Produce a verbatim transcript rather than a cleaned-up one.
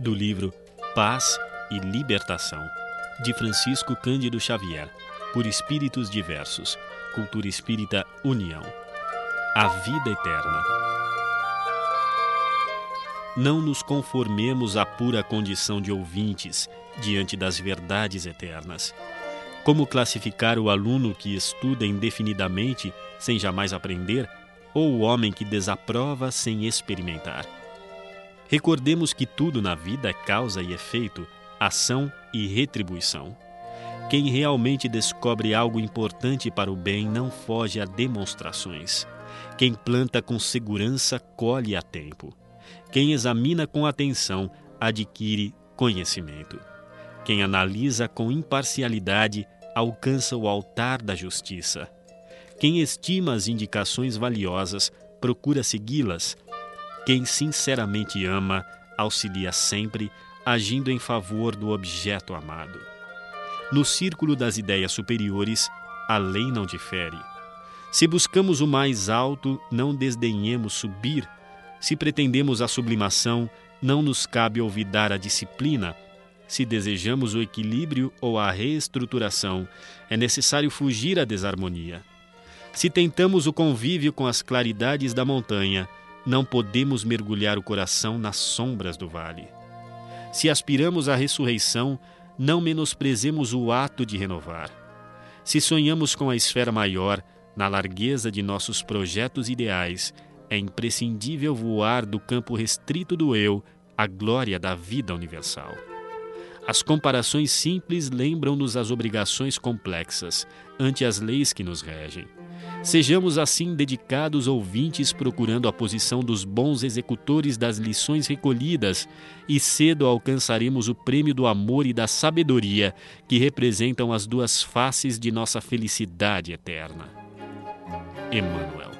do livro Paz e Libertação, de Francisco Cândido Xavier, por Espíritos Diversos, Cultura Espírita União. A vida eterna. Não nos conformemos à pura condição de ouvintes diante das verdades eternas. Como classificar o aluno que estuda indefinidamente sem jamais aprender, ou o homem que desaprova sem experimentar? Recordemos que tudo na vida é causa e efeito, ação e retribuição. Quem realmente descobre algo importante para o bem não foge a demonstrações. Quem planta com segurança colhe a tempo. Quem examina com atenção adquire conhecimento. Quem analisa com imparcialidade alcança o altar da justiça. Quem estima as indicações valiosas procura segui-las. Quem sinceramente ama auxilia sempre, agindo em favor do objeto amado. No círculo das ideias superiores, a lei não difere. Se buscamos o mais alto, não desdenhemos subir. Se pretendemos a sublimação, não nos cabe olvidar a disciplina. Se desejamos o equilíbrio ou a reestruturação, é necessário fugir à desarmonia. Se tentamos o convívio com as claridades da montanha, não podemos mergulhar o coração nas sombras do vale. Se aspiramos à ressurreição, não menosprezemos o ato de renovar. Se sonhamos com a esfera maior, na largueza de nossos projetos ideais, é imprescindível voar do campo restrito do eu à glória da vida universal. As comparações simples lembram-nos as obrigações complexas ante as leis que nos regem. Sejamos assim dedicados ouvintes procurando a posição dos bons executores das lições recolhidas e cedo alcançaremos o prêmio do amor e da sabedoria que representam as duas faces de nossa felicidade eterna. Emmanuel.